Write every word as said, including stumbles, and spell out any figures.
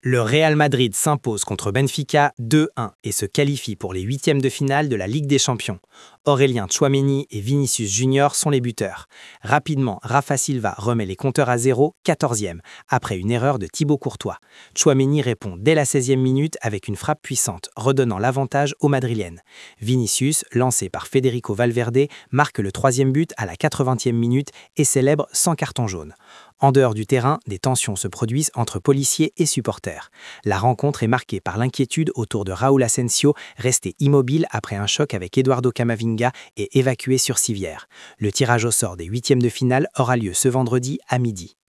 Le Real Madrid s'impose contre Benfica deux un et se qualifie pour les huitièmes de finale de la Ligue des Champions. Aurélien Tchouaméni et Vinicius Junior sont les buteurs. Rapidement, Rafa Silva remet les compteurs à zéro, quatorzième, après une erreur de Thibaut Courtois. Tchouaméni répond dès la seizième minute avec une frappe puissante, redonnant l'avantage aux Madrilènes. Vinicius, lancé par Federico Valverde, marque le troisième but à la quatre-vingtième minute et célèbre sans carton jaune. En dehors du terrain, des tensions se produisent entre policiers et supporters. La rencontre est marquée par l'inquiétude autour de Raúl Asensio, resté immobile après un choc avec Eduardo Camavinga et évacué sur civière. Le tirage au sort des huitièmes de finale aura lieu ce vendredi à midi.